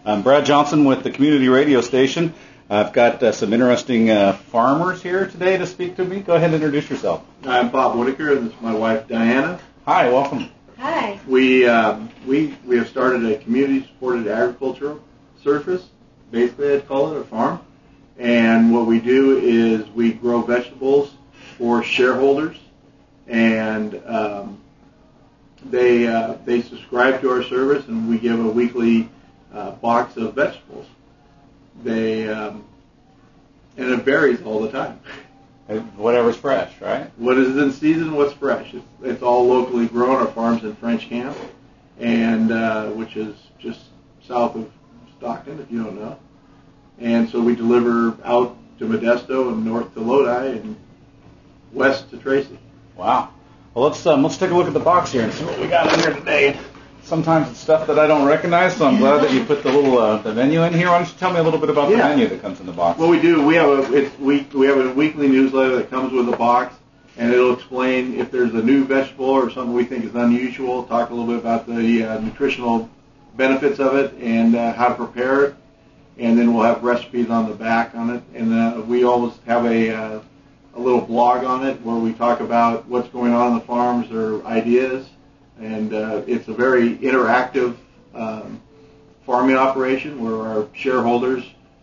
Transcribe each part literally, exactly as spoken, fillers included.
I'm Brad Johnson with the community radio station. I've got uh, some interesting uh, farmers here today to speak to me. Go ahead and introduce yourself. I'm Bob Whitaker, and this is my wife, Diana. Hi, welcome. Hi. We uh, we we have started a community-supported agricultural service. Basically, I'd call it a farm. And what we do is we grow vegetables for shareholders, and um, they uh, they subscribe to our service, and we give a weekly uh, box of vegetables. They um, and it varies all the time. Whatever's fresh, right? What is in season, what's fresh. It's, it's all locally grown. Our farm's in French Camp, and uh, which is just south of Stockton, if you don't know. And so we deliver out to Modesto and north to Lodi and west to Tracy. Wow. Well, let's um, let's take a look at the box here and see what we got in here today. Sometimes it's stuff that I don't recognize, so I'm glad that you put the little uh, the menu in here. Why don't you tell me a little bit about yeah. the menu that comes in the box? Well, we do. We have a it's week we have a weekly newsletter that comes with a box, and it'll explain if there's a new vegetable or something we think is unusual. Talk a little bit about the uh, nutritional benefits of it and uh, how to prepare it, and then we'll have recipes on the back on it. And uh, we always have a uh, a little blog on it where we talk about what's going on on the farms or ideas. And uh, it's a very interactive um, farming operation where our shareholders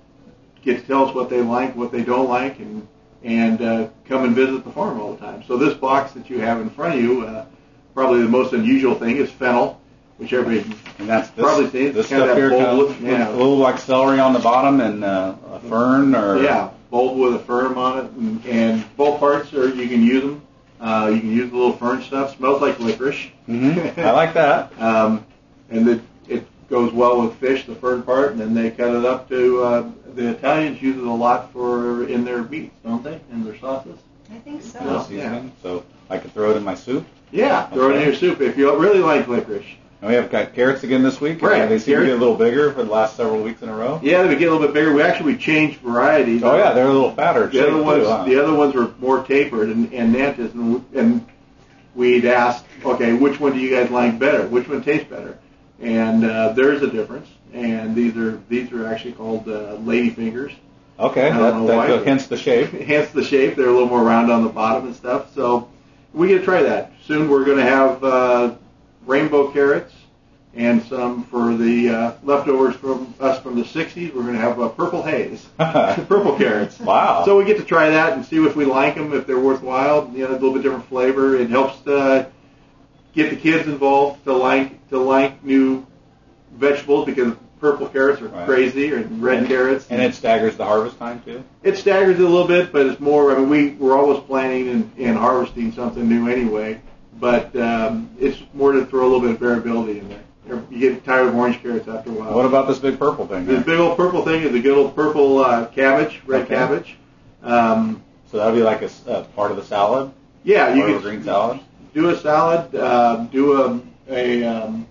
get to tell us what they like, what they don't like, and and uh, come and visit the farm all the time. So this box that you have in front of you, uh, probably the most unusual thing is fennel, which everybody and that's this, probably seen. This kind stuff of here, bold kind look, of, yeah. a little like celery on the bottom and uh, a fern, or yeah, bulb with a fern on it, and, and both parts are you can use them. Uh, you can use the little fern stuff. Smells like licorice. Mm-hmm. I like that. um, and it, it goes well with fish, the fern part, and then they cut it up to, uh, the Italians use it a lot for in their meats, don't they? In their sauces? I think so. No seasoning, so I could throw it in my soup. Yeah, throw Okay. it in your soup if you really like licorice. And we have got carrots again this week. Right. They seem Carrots. to get a little bigger for the last several weeks in a row. Yeah, they get a little bit bigger. We actually we changed varieties. Oh, yeah, they're a little fatter. The other shaped ones, too, huh? the other ones were more tapered and, and nantis, and, and we'd asked, okay, which one do you guys like better? Which one tastes better? And uh, there is a difference. And these are these are actually called uh, lady fingers. Okay, I that, don't know that why, go- but- hence the shape. Hence the shape. They're a little more round on the bottom and stuff. So we get to try that. Soon we're going to have uh, rainbow carrots and some for the uh, leftovers from us from the sixties. We're going to have uh, purple haze, purple carrots. Wow. So we get to try that and see if we like them, if they're worthwhile. You know, a little bit different flavor. It helps uh, get the kids involved to like to like new vegetables because purple carrots are Right. crazy, or red and, carrots. And it staggers the harvest time, too? It staggers it a little bit, but it's more, I mean, we, we're always planning and, and harvesting something new anyway, but um, it's more to throw a little bit of variability in there. You get tired of orange carrots after a while. What about this big purple thing? This Here? big old purple thing is a good old purple uh, cabbage, red Okay. cabbage. Um, So that would be like a, s- a part of the salad? yeah, you Part of a can green salad? do a salad, uh, do a, a um,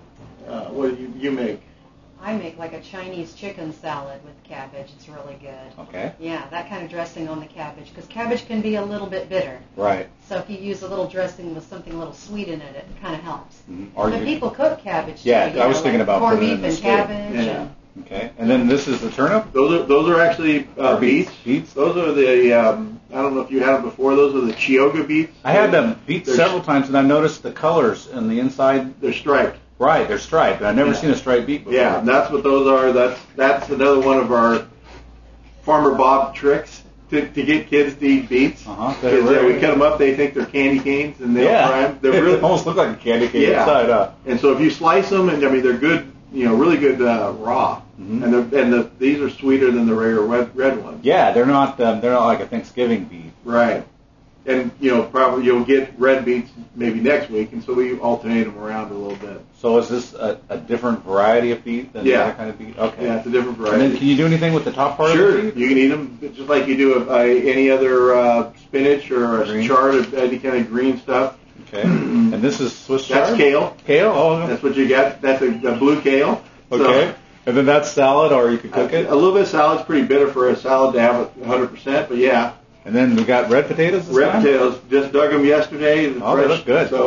uh, what do you, you make? I make like a Chinese chicken salad with cabbage. It's really good. Okay. Yeah, that kind of dressing on the cabbage, because cabbage can be a little bit bitter. Right. So if you use a little dressing with something a little sweet in it, it kind of helps. Mm-hmm. Or But you- people cook cabbage too. Yeah, you I was know, thinking like about corned putting it in beef the and stew. cabbage. Yeah. And Okay. And then this is the turnip? Those are those are actually uh, Or beets. Beets? Those are the um, I don't know if you had them before. Those are the Chioggia beets. I had them beets They're- several times, and I noticed the colors in the inside. They're striped. Right, they're striped. I've never Yeah. seen a striped beet before. Yeah, and that's what those are. That's that's another one of our Farmer Bob tricks to, to get kids to eat beets. Uh-huh. Is that we cut them up, they think they're candy canes, and they'll Yeah. fry them. They're They really, almost look like a candy cane Yeah. inside. Uh, and so if you slice them, and I mean they're good, you know, really good uh, raw, Mhm. and the and the these are sweeter than the regular red, red ones. yeah, they're not um, they're not like a Thanksgiving beet. Right. And you know, probably you'll get red beets maybe next week, and so we alternate them around a little bit. So is this a, a different variety of beet than Yeah. the other kind of beet? Okay. Yeah, it's a different And variety. then can you do anything with the top part Sure, of the beet? you can eat them just like you do a, a, any other uh, spinach or a Green. chard of any kind of green stuff. Okay. And this is Swiss chard? That's kale. Kale? Oh, That's what you got. That's a, a blue kale. okay. And then that's salad, or you could So, cook it? a, a little bit of salad's pretty bitter for a salad to have one hundred percent, but yeah. And then we got red potatoes this Red time? potatoes, just dug them yesterday. Oh, they look good. So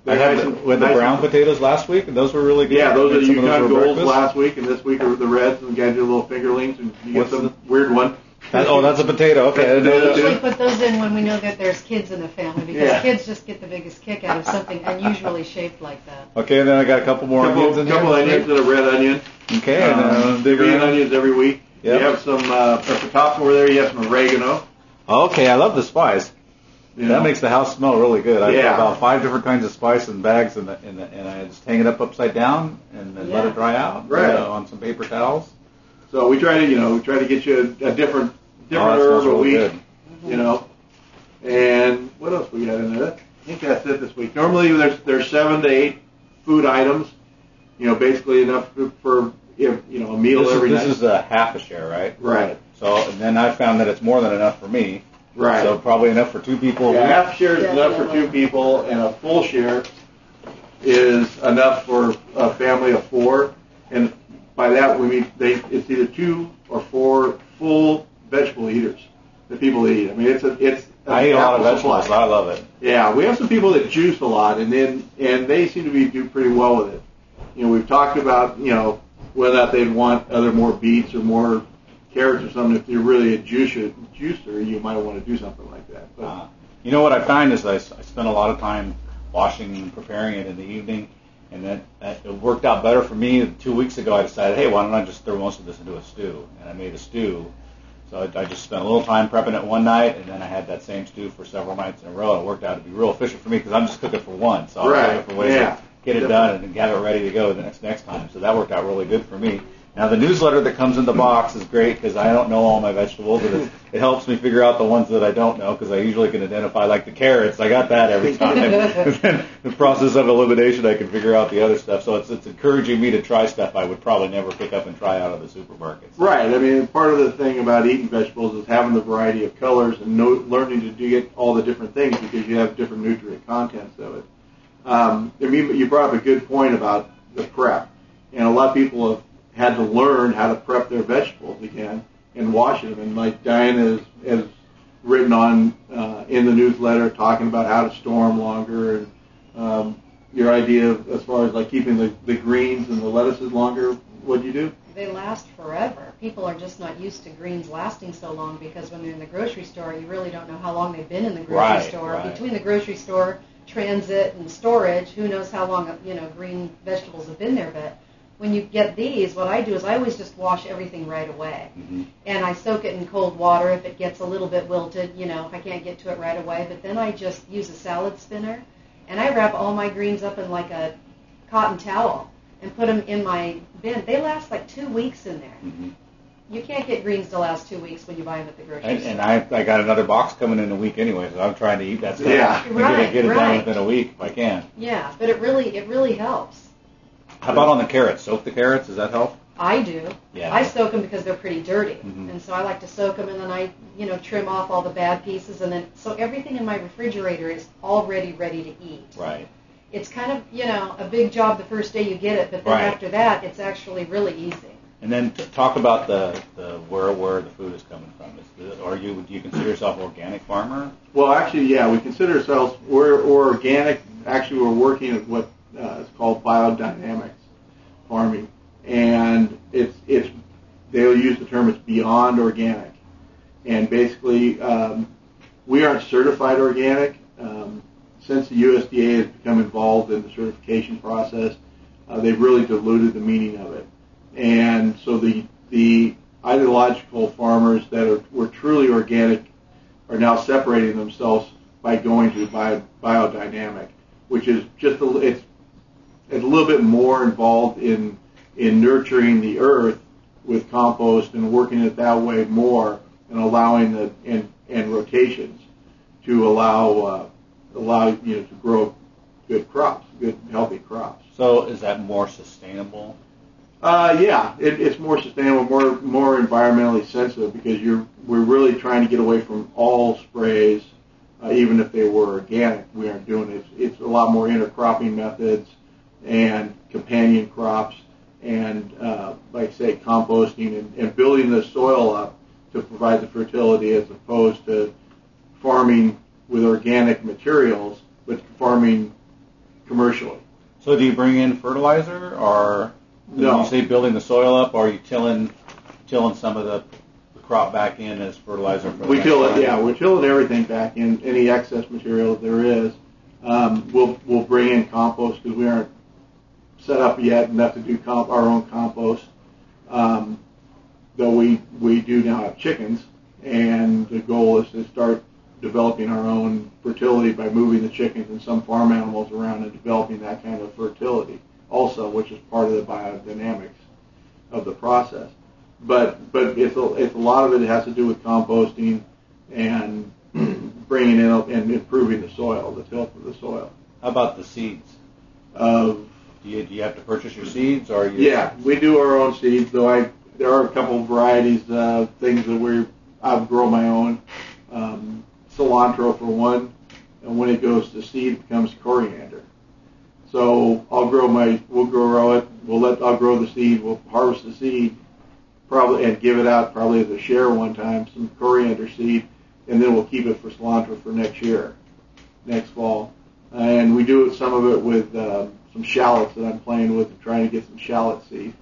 I had the, with the nice brown and, potatoes last week, and those were really good. Yeah, those are the Some of Yukon those Golds breakfast. last week, and this week are the Reds, and we got to do little fingerlings, and you What's get some the- weird one. That- oh, that's a potato. Okay, I didn't know We that. usually put those in when we know that there's kids in the family because Yeah. kids just get the biggest kick out of something unusually shaped like that. Okay, and then I got a couple more couple, onions in couple here. onions and a red onion. Okay, and uh, Um, dig green around. onions every week. Yep. You have some uh, at the top over there. You have some oregano. Okay, I love the spice. You That know. makes the house smell really good. I Yeah. have about five different kinds of spice in bags, and, the, and, the, and I just hang it up upside down and then let Yeah. it dry out Right. uh, on some paper towels. So we try to, you know, we try to get you a, a different Oh, different that smells herb a really week. good. You know. And what else we got in there? I think that's it this week. Normally there's there's seven to eight food items. You know, basically enough for if, you know a meal This, is, every this night. is a half a share, right? Right. So and then I found that it's more than enough for me. Right. So probably enough for two people. Yeah, half share is Yeah, enough for yeah. two people, and a full share is enough for a family of four. And by that we mean they it's either two or four full vegetable eaters. The people that eat. I mean, it's a it's. A I eat a lot of ample vegetables. supply. I love it. Yeah, we have some people that juice a lot, and then and they seem to be do pretty well with it. You know, we've talked about you know whether or not they'd want other more beets or more carrots or something. If you're really a juicer, juicer, you might want to do something like that. But Uh, you know what I find is I, s- I spend a lot of time washing and preparing it in the evening, and that, that it worked out better for me. Two weeks ago, I decided, hey, why don't I just throw most of this into a stew? And I made a stew. So I, I just spent a little time prepping it one night, and then I had that same stew for several nights in a row. And it worked out to be real efficient for me because I'm just cooking for one. So I'm Right, looking for ways yeah. to get it done and have it ready to go the next next time. So that worked out really good for me. Now the newsletter that comes in the box is great because I don't know all my vegetables, and it, it helps me figure out the ones that I don't know because I usually can identify like the carrots. I got that every time. And then the process of elimination, I can figure out the other stuff. So it's it's encouraging me to try stuff I would probably never pick up and try out of the supermarkets. right, I mean, part of the thing about eating vegetables is having the variety of colors and know, learning to do get all the different things because you have different nutrient contents of it. Um, I mean, you brought up a good point about the prep, and a lot of people have had to learn how to prep their vegetables again and washing them. And like Diana has, has written on uh, in the newsletter talking about how to store them longer and um, your idea of, as far as like keeping the, the greens and the lettuces longer. What do you do? They last forever. People are just not used to greens lasting so long because when they're in the grocery store, you really don't know how long they've been in the grocery Right, store. right. Between the grocery store, transit, and storage, who knows how long you know green vegetables have been there. But when you get these, what I do is I always just wash everything right away. Mm-hmm. And I soak it in cold water if it gets a little bit wilted, you know, if I can't get to it right away. But then I just use a salad spinner, and I wrap all my greens up in like a cotton towel and put them in my bin. They last like two weeks in there. Mm-hmm. You can't get greens to last two weeks when you buy them at the grocery And, store. and I I got another box coming in a week anyway, so I'm trying to eat that stuff. Yeah. and Right, get it, get it done right. within a week if I can. Yeah, but it really it really helps. How about on the carrots? Soak the carrots. Does that help? I do. Yeah. I soak them because they're pretty dirty, Mhm. and so I like to soak them, and then I, you know, trim off all the bad pieces, and then so everything in my refrigerator is already ready to eat. Right. It's kind of, you know, a big job the first day you get it, but then Right. after that, it's actually really easy. And then t- talk about the, the where where the food is coming from. Is the, are you do you consider yourself an organic farmer? Well, actually, yeah, we consider ourselves we're, we're organic. Actually, we're working at what uh, is called biodynamics farming, and it's it's they'll use the term it's beyond organic, and basically um, we aren't certified organic. Um, since the U S D A has become involved in the certification process, uh, they've really diluted the meaning of it, and so the the ideological farmers that are were truly organic are now separating themselves by going to bio, biodynamic, which is just a, it's, it's a little bit more involved in in nurturing the earth with compost and working it that way more and allowing the and, and rotations to allow uh, allow you know to grow good crops, good healthy crops. So is that more sustainable? Uh, yeah, it, it's more sustainable, more more environmentally sensitive because you're we're really trying to get away from all sprays, uh, even if they were organic. We aren't doing it. It's, it's a lot more intercropping methods and companion crops and, uh, like I say, composting and, and building the soil up to provide the fertility as opposed to farming with organic materials, but farming commercially. So do you bring in fertilizer, or No. when you say building the soil up, or are you tilling tilling some of the, the crop back in as fertilizer? For the We next till it, time? yeah, we're tilling everything back in, any excess material there is. Um, we'll we'll bring in compost because we aren't set up yet enough to do comp, our own compost. Um, though we we do now have chickens, and the goal is to start developing our own fertility by moving the chickens and some farm animals around and developing that kind of fertility also, which is part of the biodynamics of the process. But but it's a, it's a lot of it has to do with composting and bringing in and improving the soil, the tilth of the soil. How about the seeds? Uh, Do you, do you have to purchase your seeds, or are you? yeah, we do our own seeds, though I there are a couple of varieties, uh, things that we I've grown my own. Um, cilantro for one, and when it goes to seed, it becomes coriander. So I'll grow my, we'll grow it, we'll let, I'll grow the seed, we'll harvest the seed, probably, and give it out probably as a share one time, some coriander seed, and then we'll keep it for cilantro for next year, next fall. And we do some of it with uh, some shallots that I'm playing with, trying to get some shallot seed.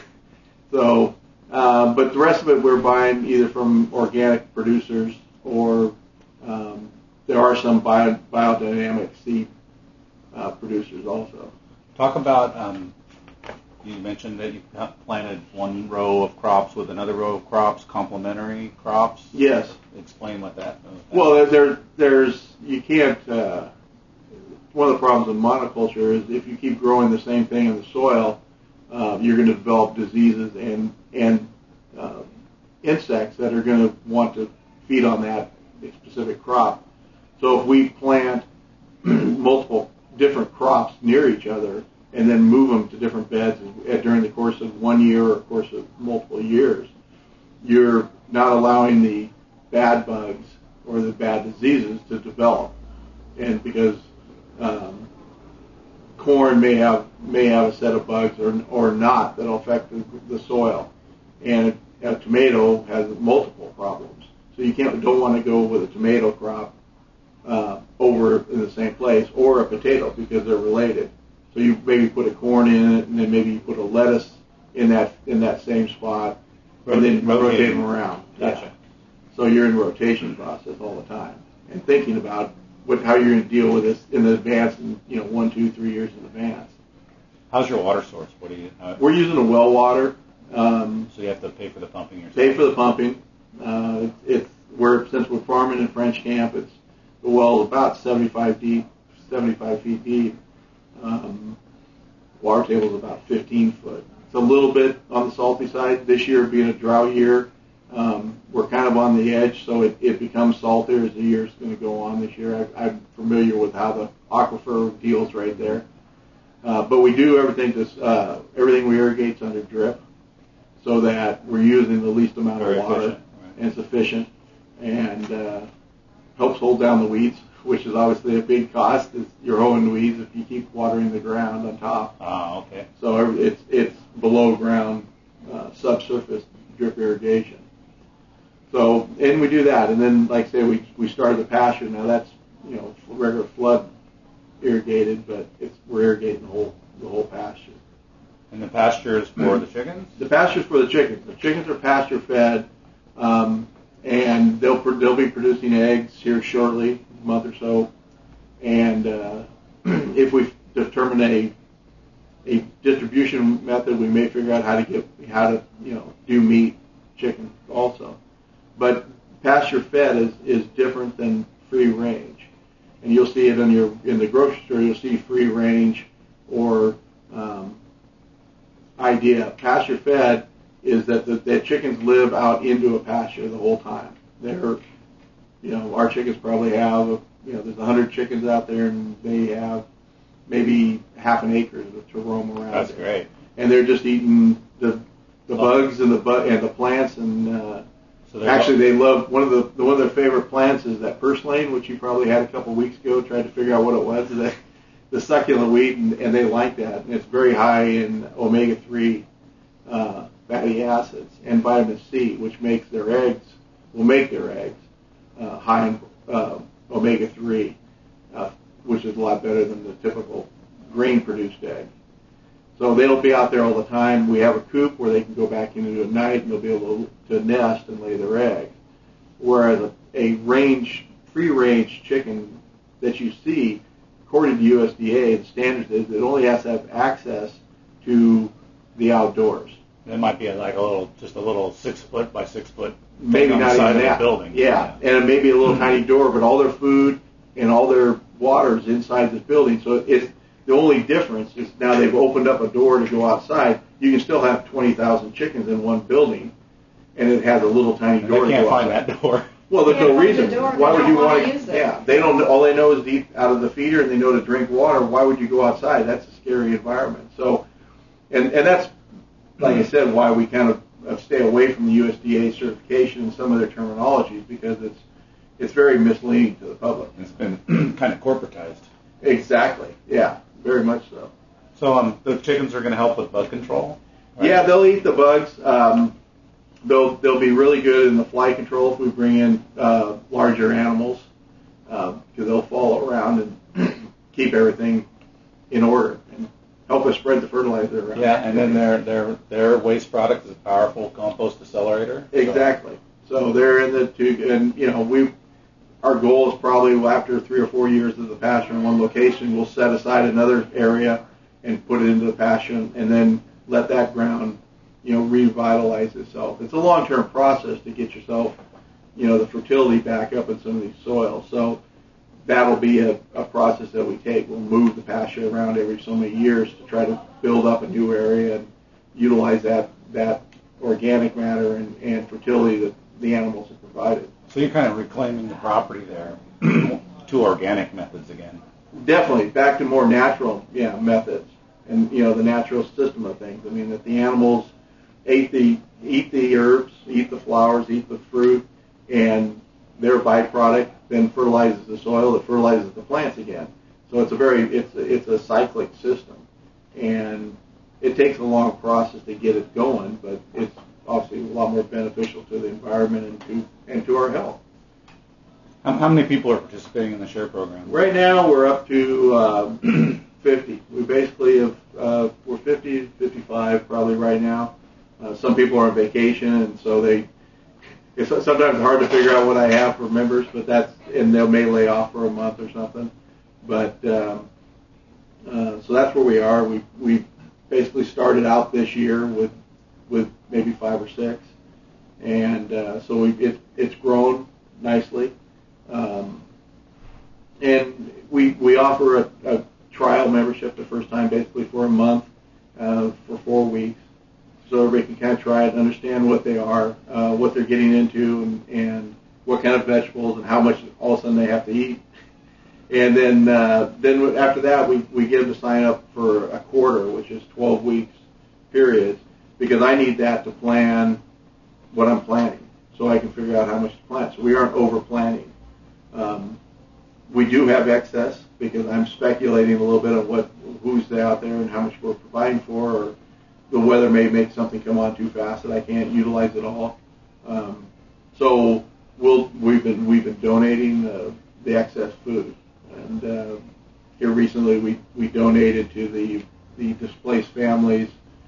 So, uh, but the rest of it we're buying either from organic producers or um, there are some bio, biodynamic seed uh, producers also. Talk about, um, you mentioned that you planted one row of crops with another row of crops, complementary crops. Yes. Explain what that. What that well, there, there's you can't. Uh, one of the problems in monoculture is if you keep growing the same thing in the soil, uh, you're going to develop diseases and and uh, insects that are going to want to feed on that specific crop. So if we plant multiple different crops near each other and then move them to different beds during the course of one year or course of multiple years, you're not allowing the bad bugs or the bad diseases to develop. And because um, corn may have may have a set of bugs or or not that'll affect the, the soil, and a tomato has multiple problems. So you can't don't want to go with a tomato crop uh, over in the same place, or a potato because they're related. So you maybe put a corn in it, and then maybe you put a lettuce in that in that same spot, and then Rotate- rotate them around. Gotcha. Yeah. So you're in rotation process all the time, and thinking about what how you're going to deal with this in advance, and you know one, two, three years in advance. How's your water source? What do you? Uh, We're using a well water. Um, so you have to pay for the pumping yourself. pay for the pumping. Uh, it's we're since we're farming in French Camp, it's the well is about seventy-five deep, seventy-five feet deep. Um, water table is about fifteen foot. It's a little bit on the salty side. This year being a drought year, um, we're kind of on the edge, so it, it becomes saltier as the year's going to go on this year. I, I'm familiar with how the aquifer deals right there. Uh, but we do everything to, uh, everything we irrigate's under drip, so that we're using the least amount Very of water efficient, right. and it's efficient, and uh, helps hold down the weeds, which is obviously a big cost. Is you're hoeing weeds if you keep watering the ground on top. Ah, okay. So every- it's it's below ground, uh, subsurface drip irrigation. So and we do that, and then like I say, we we started the pasture. Now that's you know regular flood irrigated, but it's we're irrigating the whole the whole pasture. And the pasture is for the chickens? The pasture's for the chickens. The chickens are pasture fed, um, and they'll pro- they'll be producing eggs here shortly, a month or so. And uh, if we determine a a distribution method, we may figure out how to get how to you know do meat chicken also. But pasture fed is, is different than free range, and you'll see it in your in the grocery store. You'll see free range or um, idea. Pasture fed is that the, the chickens live out into a pasture the whole time. They're, you know, our chickens probably have, you know, there's a hundred chickens out there, and they have maybe half an acre to roam around. That's there. great. And they're just eating the the bugs and the bu- and the plants and. Uh, So they're Actually, they love one of the one of their favorite plants is that purslane, which you probably had a couple of weeks ago. Tried to figure out what it was. The, the succulent wheat, and, and they like that. And it's very high in omega three uh, fatty acids and vitamin C, which makes their eggs will make their eggs uh, high in uh, omega three, uh, which is a lot better than the typical grain-produced egg. So they'll be out there all the time. We have a coop where they can go back into at night and they'll be able to, to nest and lay their egg. Whereas a, a range, free-range chicken that you see, according to U S D A, the standards is it only has to have access to the outdoors. It might be like a little, just a little six foot by six foot. Maybe on not the side even of that. the building. Yeah, and it may be a little tiny door, but all their food and all their water is inside this building. So it's the only difference is now they've opened up a door to go outside. You can still have twenty thousand chickens in one building, and it has a little tiny And door they to can't go find outside. that door. Well, there's Can't no find reason. the door. Why They would you don't want wanna to use it. Yeah, they don't. All they know is to eat out of the feeder, and they know to drink water. Why would you go outside? That's a scary environment. So, and and that's like I said, why we kind of uh, stay away from the U S D A certification and some of their terminologies because it's it's very misleading to the public. It's been kind of corporatized. Exactly. Yeah, very much so. So um, the chickens are going to help with bug control? Right? Yeah, they'll eat the bugs. Um, they'll they'll be really good in the fly control if we bring in uh, larger animals because uh, they'll follow around and keep everything in order and help us spread the fertilizer around. Yeah, and then their their their waste product is a powerful compost accelerator. Exactly. So they're in the two, and you know we. Our goal is probably after three or four years of the pasture in one location, we'll set aside another area and put it into the pasture, and then let that ground, you know, revitalize itself. It's a long-term process to get yourself, you know, the fertility back up in some of these soils. So that'll be a, a process that we take. We'll move the pasture around every so many years to try to build up a new area and utilize that that organic matter and, and fertility that the animals have provided. So you're kind of reclaiming the property there to organic methods again. Definitely back to more natural, yeah, methods, and you know the natural system of things. I mean that the animals ate the eat the herbs, eat the flowers, eat the fruit, and their byproduct then fertilizes the soil. That fertilizes the plants again. So it's a very it's a, it's a cyclic system, and it takes a long process to get it going, but it's obviously a lot more beneficial to the environment and to and to our health. How, how many people are participating in the SHARE program? Right now, we're up to uh, fifty. We basically have uh, we're fifty, fifty-five probably right now. Uh, some people are on vacation, and so they. It's sometimes hard to figure out what I have for members, but that's and they may lay off for a month or something. But um, uh, so that's where we are. We we basically started out this year with with maybe five or six, and uh, so we it, it's grown nicely. Um, and we we offer a, a trial membership the first time, basically for a month, uh, for four weeks, so everybody can kind of try it and understand what they are, uh, what they're getting into, and, and what kind of vegetables and how much all of a sudden they have to eat. And then uh, then after that, we we get them to sign up for a quarter, which is twelve weeks periods, because I need that to plan what I'm planning, so I can figure out how much to plant. So we aren't over planning. Um, we do have excess because I'm speculating a little bit of what who's out there and how much we're providing for, or the weather may make something come on too fast that I can't utilize it all. Um, so we'll we've been we've been donating the, the excess food, and uh, here recently we, we donated to the the displaced families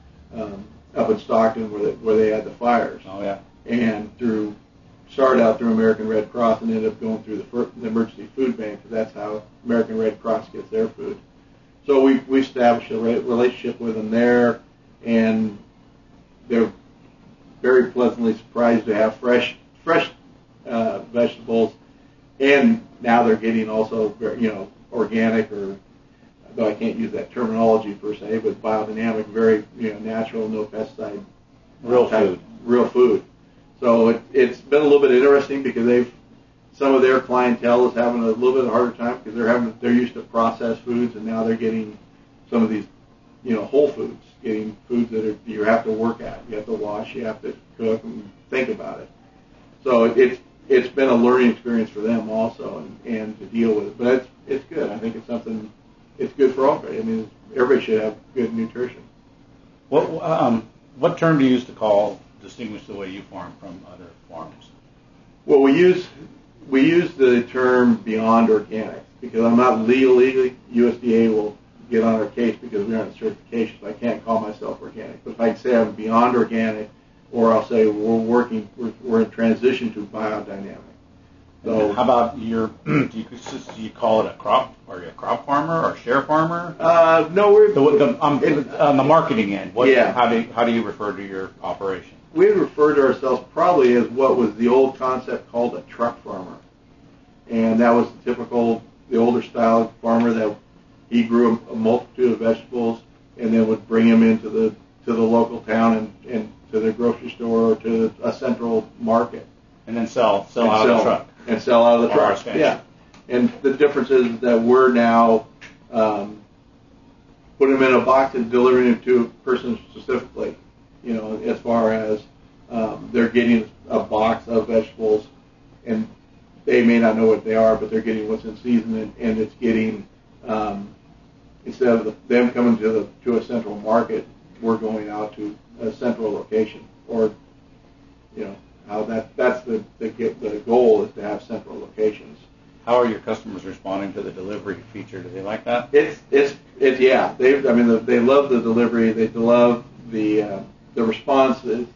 um, up in Stockton where they, where they had the fires. Oh yeah. And through started out through American Red Cross and ended up going through the, fir- the emergency food bank, because that's how American Red Cross gets their food. So we we established a re- relationship with them there, and they're very pleasantly surprised to have fresh fresh uh, vegetables, and now they're getting also very, you know organic, or though I can't use that terminology per se, but biodynamic, very you know natural, no pesticide, Real type, food. real food. So it, it's been a little bit interesting because they've some of their clientele is having a little bit harder time because they're having they're used to processed foods, and now they're getting some of these you know whole foods, getting foods that are, you have to work at, you have to wash, you have to cook and think about it. So it, it's it's been a learning experience for them also, and, and to deal with it. But it's it's good. I think it's something it's good for everybody. I mean, everybody should have good nutrition. What um what term do you use to call distinguish the way you farm from other farms? Well, we use we use the term beyond organic because I'm not legally U S D A will get on our case because we aren't certifications. I can't call myself organic. But if I say I'm beyond organic, or I'll say we're working, we're, we're in transition to biodynamic. So how about your? Do you, do you call it a crop? Are you a crop farmer or a share farmer? Uh, no, we're the, the, um, it, on the marketing end. What, yeah. How do you, how do you refer to your operation? We refer to ourselves probably as what was the old concept called a truck farmer, and that was the typical, the older style farmer that he grew a, a multitude of vegetables and then would bring them into the to the local town and, and to the grocery store or to a central market, and then sell sell and out sell, of the truck. And sell out of the truck. Yeah, and the difference is that we're now um, putting them in a box and delivering them to a person specifically. You know, as far as um, they're getting a box of vegetables, and they may not know what they are, but they're getting what's in season, and, and it's getting um, instead of the, them coming to the to a central market, we're going out to a central location, or you know, how that that's the the, the goal is to have central locations. How are your customers responding to the delivery feature? Do they like that? It's it's it's yeah. They I mean they love the delivery. They love the uh, the response is,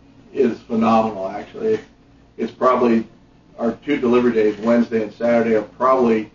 is phenomenal. Actually, it's, it's probably our two delivery days, Wednesday and Saturday, are probably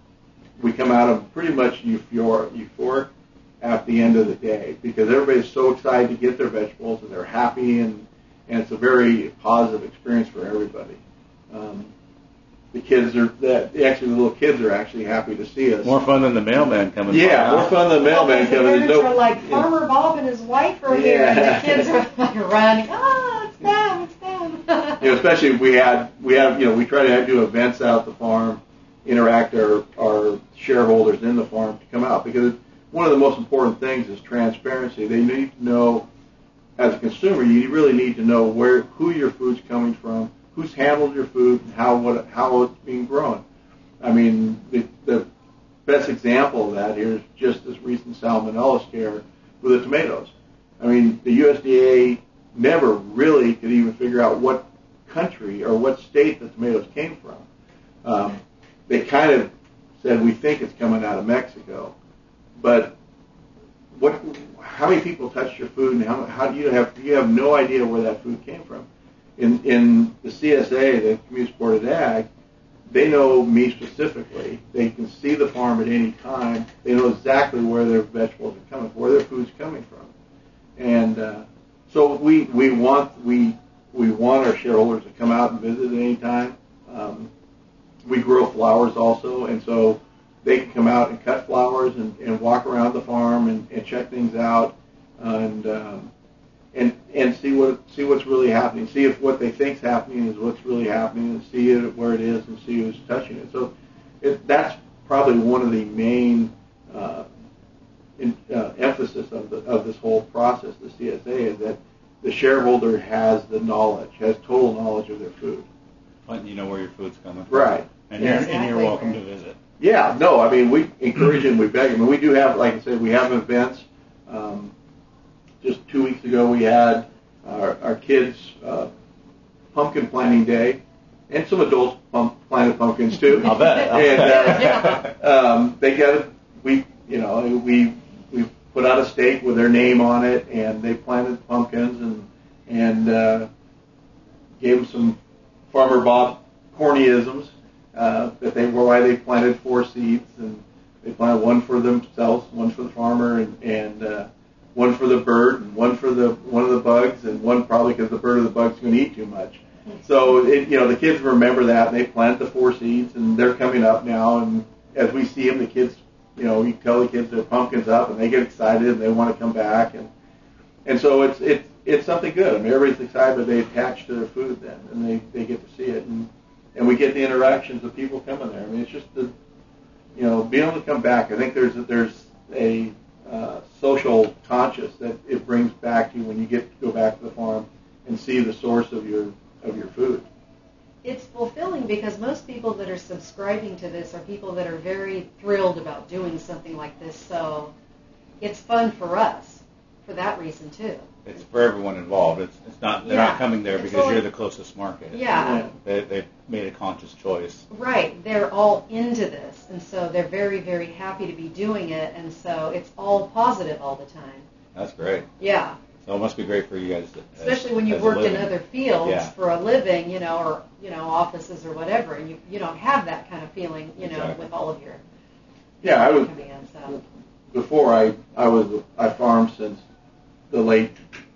we come out of pretty much euphoric, euphoric at the end of the day because everybody's so excited to get their vegetables and they're happy and and it's a very positive experience for everybody. Um, The kids are that actually the little kids are actually happy to see us. More fun than the mailman coming. Yeah, by. more fun than the mailman well, coming. The parents are like Farmer Bob and his wife are here, Yeah. and the kids are like running. Ah, it's them, it's them. You know, especially if we had we have you know we try to do events out at the farm, interact our our shareholders in the farm to come out because one of the most important things is transparency. They need to know, as a consumer, you really need to know where who your food's coming from, who's handled your food, and how what how it's being grown. I mean, the, the best example of that here is just this recent salmonella scare with the tomatoes. I mean, the U S D A never really could even figure out what country or what state the tomatoes came from. Um, they kind of said, we think it's coming out of Mexico. But what? How many people touched your food, and how, how do you have you have no idea where that food came from? In in the C S A, the Community Supported Ag, they know me specifically. They can see the farm at any time. They know exactly where their vegetables are coming from, where their food's coming from, and uh, so we we want we we want our shareholders to come out and visit at any time. Um, we grow flowers also, and so they can come out and cut flowers and, and walk around the farm and, and check things out, and um, and and see what see what's really happening. See if what they think's happening is what's really happening, and see it where it is, and see who's touching it. So it, that's probably one of the main uh, in, uh, emphasis of the of this whole process. The C S A is that the shareholder has the knowledge, has total knowledge of their food. Letting you know where your food's coming from. Right. And you're Exactly. and you're welcome to visit. Yeah, no, I mean, we encourage and we beg them. And we do have, like I said, we have events. Um, just two weeks ago, we had our, our kids' uh, pumpkin planting day, and some adults pump, planted pumpkins too. I'll bet. I'll and bet. uh, um, they got it. We, you know, we we put out a stake with their name on it, and they planted pumpkins and and uh, gave them some Farmer Bob cornyisms. Uh, that they were why they planted four seeds, and they planted one for themselves, one for the farmer, and, and uh, one for the bird, and one for the one of the bugs, and one probably because the bird or the bug's going to eat too much. So it, you know the kids remember that, and they plant the four seeds, and they're coming up now. And as we see them, the kids, you know, you tell the kids their pumpkins up, and they get excited, and they want to come back, and and so it's it's it's something good. I mean, everybody's excited, but they attach to their food then, and they they get to see it. And And we get the interactions of people coming there. I mean, it's just the, you know, being able to come back. I think there's a, there's a uh, social conscious that it brings back to you when you get to go back to the farm and see the source of your of your food. It's fulfilling because most people that are subscribing to this are people that are very thrilled about doing something like this. So it's fun for us for that reason too. It's for everyone involved. It's it's not they're Yeah. they're coming there It's because all you're like- the closest market. Yeah. They, they've made a conscious choice. Right. They're all into this, and so they're very, very happy to be doing it, and so it's all positive all the time. That's great. Yeah. So it must be great for you guys. As, Especially when you've as a worked in living. other fields Yeah. for a living, you know, or, you know, offices or whatever, and you, you don't have that kind of feeling, you know, Exactly. with all of your Yeah, I was coming in, so. before I I was I farmed since the late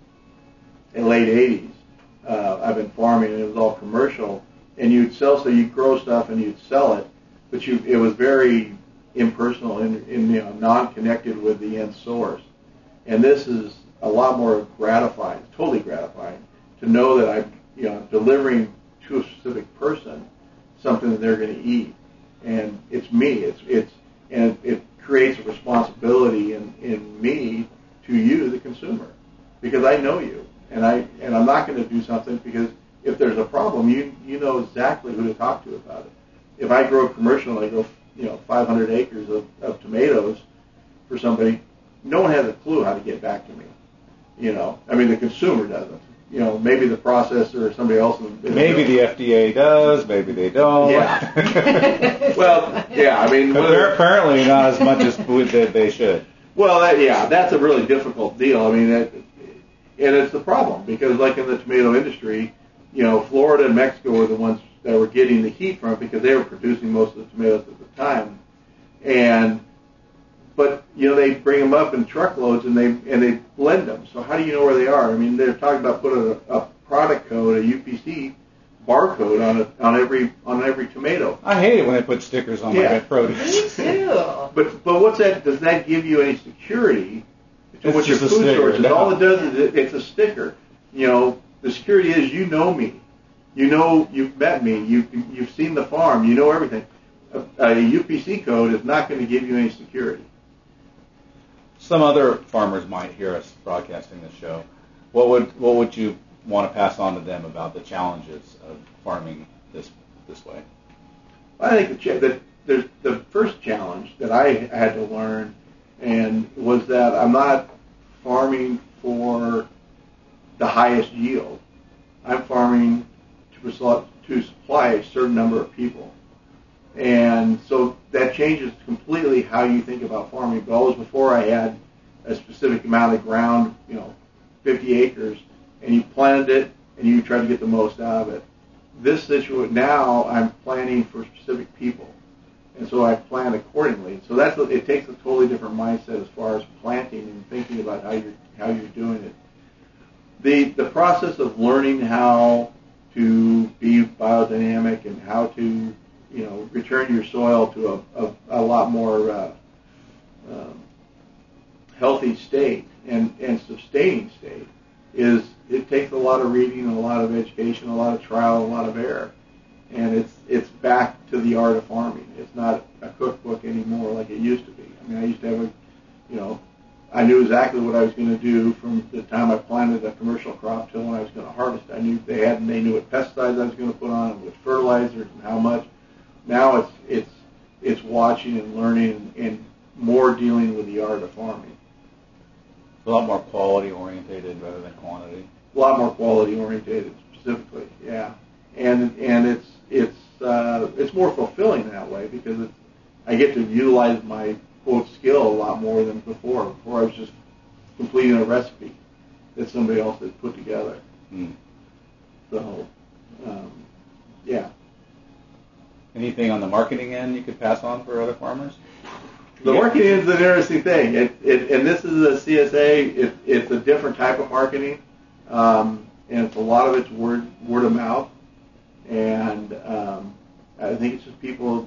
in late eighties. Uh, I've been farming, and it was all commercial. And you'd sell, so you'd grow stuff and you'd sell it, but you it was very impersonal and, and you know, non-connected with the end source. And this is a lot more gratifying, totally gratifying, to know that I'm you know delivering to a specific person something that they're going to eat, and it's me. It's it's and it, it creates a responsibility in, in me to you, the consumer, because I know you, and I and I'm not going to do something because if there's a problem, you you know exactly who to talk to about it. If I grow commercial, I grow you know five hundred acres of, of tomatoes for somebody, no one has a clue how to get back to me. You know, I mean the consumer doesn't. You know, maybe the processor or somebody else. Is, Maybe the F D A does, maybe they don't. Yeah. Well, yeah, I mean, But whether- they're apparently not as much as food that they should. Well, that, yeah, that's a really difficult deal. I mean, it, and it's the problem because, like in the tomato industry, you know, Florida and Mexico were the ones that were getting the heat from it because they were producing most of the tomatoes at the time. And but you know, they bring them up in truckloads and they and they blend them. So how do you know where they are? I mean, they're talking about putting a, a product code, a U P C barcode on it on every on every tomato. I hate it when they put stickers on Yeah. my produce. Me too. But but what's that? Does that give you any security to It's what your just a food sticker, source is? no. All it does is it, it's a sticker. You know, the security is you know me, you know you've met me, you you've seen the farm, you know everything. A, a U P C code is not going to give you any security. Some other farmers might hear us broadcasting this show. What would what would you want to pass on to them about the challenges of farming this this way? I think the, ch- the, the, the first challenge that I had to learn and was that I'm not farming for the highest yield. I'm farming to, pres- to supply a certain number of people. And so that changes completely how you think about farming. But always before I had a specific amount of ground, you know, fifty acres, and you planted it and you tried to get the most out of it. This situation now, I'm planning for specific people, and so I plan accordingly. So that's a, it takes a totally different mindset as far as planting and thinking about how you're how you're doing it. The the process of learning how to be biodynamic and how to you know return your soil to a a, a lot more uh, um, healthy state and and sustaining state is it takes a lot of reading and a lot of education, a lot of trial, a lot of error, and it's it's back to the art of farming. It's not a cookbook anymore like it used to be. I mean, I used to have a, you know, I knew exactly what I was going to do from the time I planted a commercial crop till when I was going to harvest. I knew they had, and they knew what pesticides I was going to put on, and what fertilizers, and how much. Now it's it's it's watching and learning and, and more dealing with the art of farming. A lot more quality orientated rather than quantity. A lot more quality orientated specifically, yeah, and and it's it's uh, it's more fulfilling that way because it's, I get to utilize my quote skill a lot more than before. Before I was just completing a recipe that somebody else had put together. Mm. So, um, yeah. Anything on the marketing end you could pass on for other farmers? The marketing is an interesting thing, it, it, and this is a C S A. It, it's a different type of marketing, um, and it's a lot of it's word word of mouth, and um, I think it's just people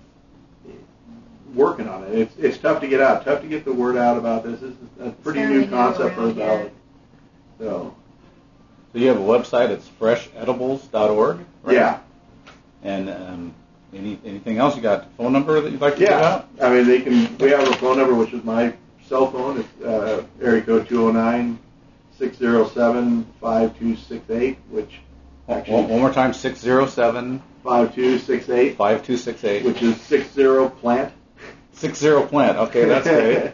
working on it. It's it's tough to get out, tough to get the word out about this. This is a pretty fairly new new concept for around the valley. here. So So you have a website. It's fresh edibles dot org, right? yeah, And um, any anything else? You got a phone number that you'd like to give yeah. out? I mean, they can. We have a phone number, which is my cell phone. It's uh, area code two zero nine six zero seven five two six eight, which One, actually one more time, six zero seven, five two six eight, five two six eight. which is six zero plant. Six zero plant. Okay, that's great.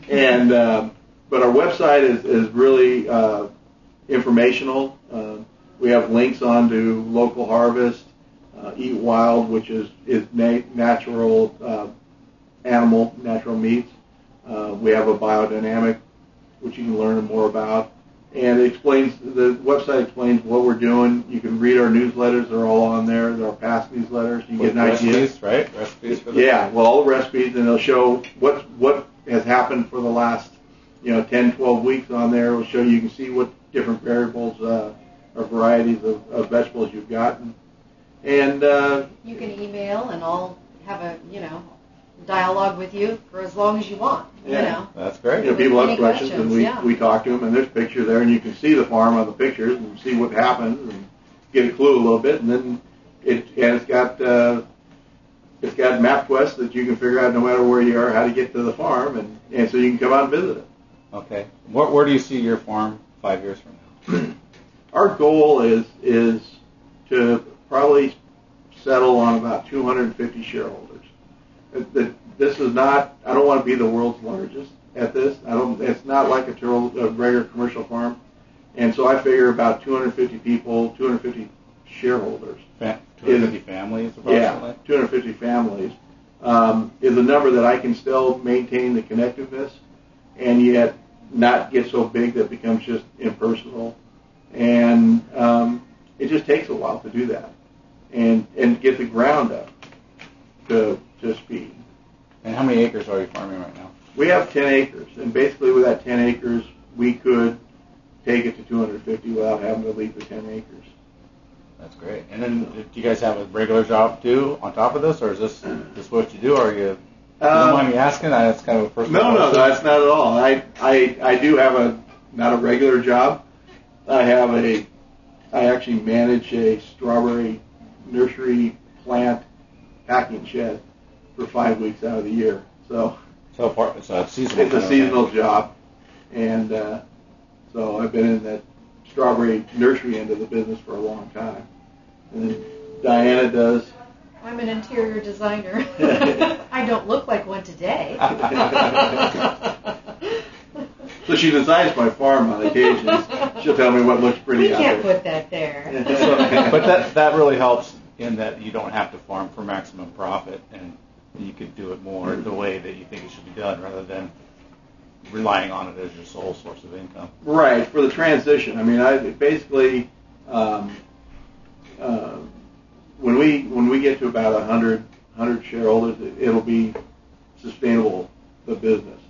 and um, but our website is is really uh, informational. Uh, We have links onto Local Harvest, uh, Eat Wild, which is is na- natural uh, animal, natural meats. Uh, we have a biodynamic, which you can learn more about. And it explains, the website explains what we're doing. You can read our newsletters. They're all on there. They're our past newsletters. You With get an idea. recipes, right? Recipes for the Yeah, well, all the recipes, and they'll show what what has happened for the last, you know, ten, twelve weeks on there. It'll show you can see what different variables uh, or varieties of, of vegetables you've gotten. And uh, You can email, and I'll have a, you know, dialogue with you for as long as you want, you Yeah. know. That's great. you know, people have Any questions, and we, questions, yeah. we talk to them, and there's pictures there, and you can see the farm on the pictures and see what happens and get a clue a little bit. And then it and it's got uh, it's got MapQuest that you can figure out no matter where you are how to get to the farm, and, and so you can come out and visit it. Okay. Where, where do you see your farm five years from now? Our goal is is to probably settle on about two hundred fifty shareholders. It- that This is not. I don't want to be the world's largest at this. I don't. It's not like a, turtle, a regular commercial farm, and so I figure about two hundred fifty people, two hundred fifty shareholders. Fa- two hundred fifty families, approximately? Yeah, two hundred fifty families um, is a number that I can still maintain the connectiveness, and yet not get so big that it becomes just impersonal. And um, it just takes a while to do that, and and get the ground up to to speed. And how many acres are you farming right now? We have ten acres, and basically with that ten acres, we could take it to two hundred fifty without having to leave the ten acres. That's great. And then do you guys have a regular job too on top of this, or is this this what you do? Or are you? You don't Um, mind me asking? That's kind of a personal No, no, question. that's not at all. I, I, I do have a not a regular job. I have a, I actually manage a strawberry nursery plant packing shed for five weeks out of the year. So So far, it's a seasonal. it's kind a of seasonal thing. job, and uh, so I've been in that strawberry nursery end of the business for a long time. And then Diana does. I'm an interior designer. I don't look like one today. So she designs my farm on occasions. She'll tell me what looks pretty We out can't there. put that there. So, but that that really helps in that you don't have to farm for maximum profit, and you could do it more the way that you think it should be done, rather than relying on it as your sole source of income. Right, for the transition. I mean, I basically um, uh, when we when we get to about a hundred hundred shareholders, it, it'll be sustainable, the business.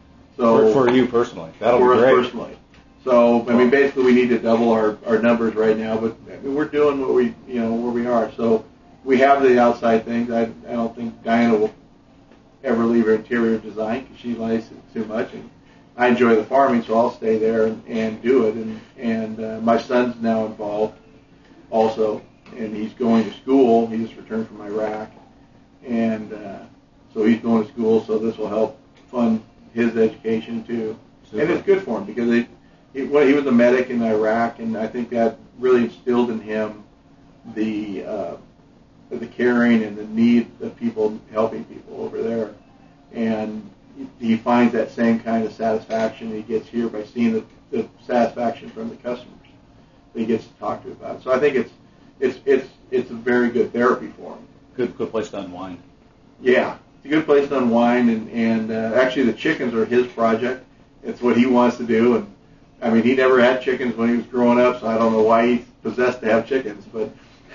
So For, for you personally, that'll for be us great. personally. So I mean, basically, we need to double our, our numbers right now, but I mean, we're doing what we you know where we are. So we have the outside things. I I don't think Diana will ever leave her interior design because she likes it too much, and I enjoy the farming, so I'll stay there and, and do it. And and uh, my son's now involved also, and he's going to school. He just returned from Iraq, and uh, so he's going to school. So this will help fund his education too, Super. and it's good for him because it, it, well, he was a medic in Iraq, and I think that really instilled in him the uh, the caring and the need of people helping people over there, and he finds that same kind of satisfaction he gets here by seeing the, the satisfaction from the customers that he gets to talk to about it. So I think it's it's it's it's a very good therapy for him. Good, good place to unwind. Yeah, it's a good place to unwind, and and uh, actually the chickens are his project. It's what he wants to do, and I mean he never had chickens when he was growing up, so I don't know why he's possessed to have chickens, but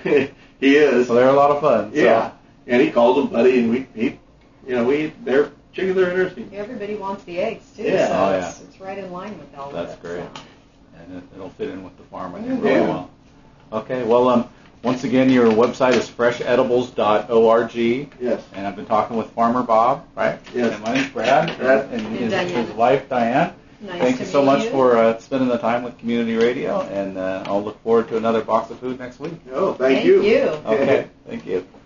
he is. So they're a lot of fun. so- Yeah, and he calls them buddy, and we he, you know we they're chickens are interesting. Everybody wants the eggs too, Yeah. so Oh, it's, it's right in line with all That's of it. great. So. And it, it'll fit in with the farm, I think, Mhm. really Yeah. well. Okay, well, um, once again, your website is fresh edibles dot org, Yes. and I've been talking with Farmer Bob, right? Yes. And my name's Brad, Brad. and, And his, Diane. his wife, Diane. Nice Thank to you so meet much you. for uh, spending the time with Community Radio, and uh, I'll look forward to another box of food next week. Oh, thank, Thank you. you. Okay, thank you.